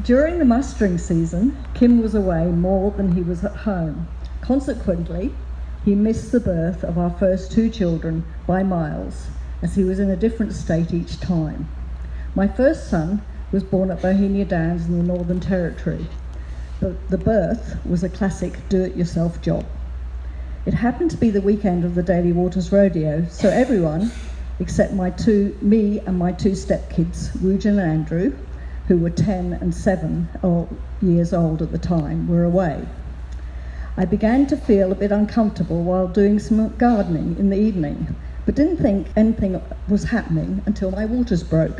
During the mustering season, Kim was away more than he was at home. Consequently, he missed the birth of our first two children by miles, as he was in a different state each time. My first son was born at Bohemia Downs in the Northern Territory. The birth was a classic do-it-yourself job. It happened to be the weekend of the Daly Waters Rodeo, so everyone, except me and my two stepkids, Wujan and Andrew, who were 10 and 7 years old at the time, were away. I began to feel a bit uncomfortable while doing some gardening in the evening, but didn't think anything was happening until my waters broke.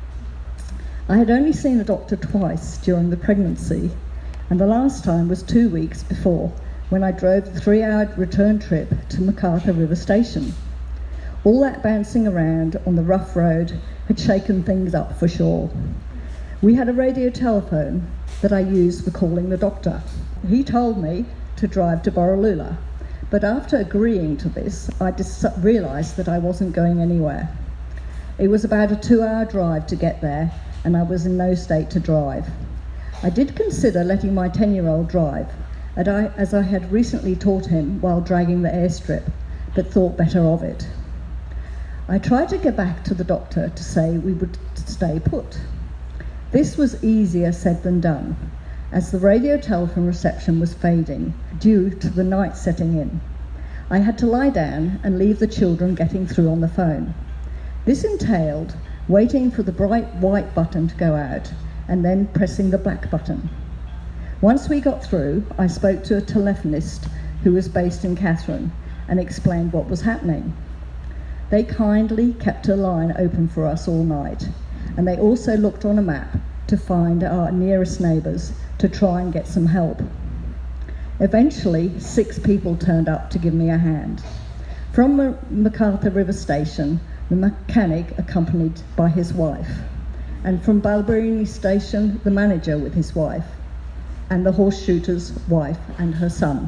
I had only seen a doctor twice during the pregnancy, and the last time was 2 weeks before, when I drove the 3-hour return trip to MacArthur River Station. All that bouncing around on the rough road had shaken things up for sure. We had a radio telephone that I used for calling the doctor. He told me to drive to Borroloola, but after agreeing to this, I realised that I wasn't going anywhere. It was about a 2-hour drive to get there, and I was in no state to drive. I did consider letting my 10-year-old drive, as I had recently taught him while dragging the airstrip, but thought better of it. I tried to get back to the doctor to say we would stay put. This was easier said than done, as the radio telephone reception was fading due to the night setting in. I had to lie down and leave the children getting through on the phone. This entailed waiting for the bright white button to go out and then pressing the black button. Once we got through, I spoke to a telephonist who was based in Katherine and explained what was happening. They kindly kept a line open for us all night, and they also looked on a map to find our nearest neighbours to try and get some help. Eventually, 6 people turned up to give me a hand. From MacArthur River Station, the mechanic accompanied by his wife, and from Balbirnie Station, the manager with his wife, and the horse shooter's wife and her son.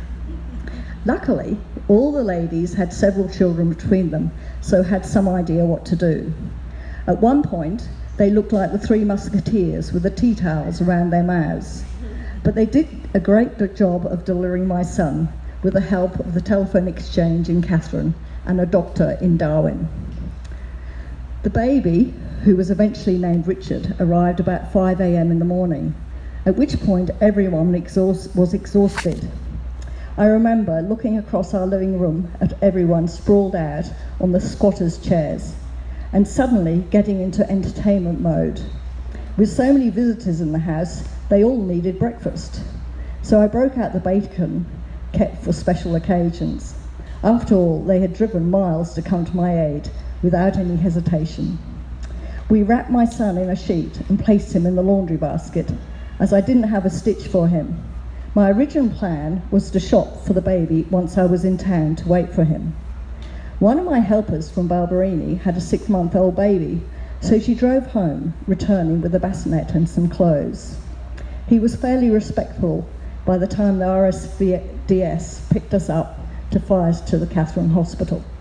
Luckily, all the ladies had several children between them, so had some idea what to do. At one point, they looked like the 3 musketeers with the tea towels around their mouths. But they did a great job of delivering my son with the help of the telephone exchange in Katherine and a doctor in Darwin. The baby, who was eventually named Richard, arrived about 5 a.m. in the morning, at which point everyone was exhausted. I remember looking across our living room at everyone sprawled out on the squatters' chairs, and suddenly getting into entertainment mode. With so many visitors in the house, they all needed breakfast. So I broke out the bacon kept for special occasions. After all, they had driven miles to come to my aid without any hesitation. We wrapped my son in a sheet and placed him in the laundry basket, as I didn't have a stitch for him. My original plan was to shop for the baby once I was in town to wait for him. One of my helpers from Balbirnie had a 6-month-old baby, so she drove home, returning with a bassinet and some clothes. He was fairly respectful by the time the RSVDS picked us up to fly us to the Katherine Hospital.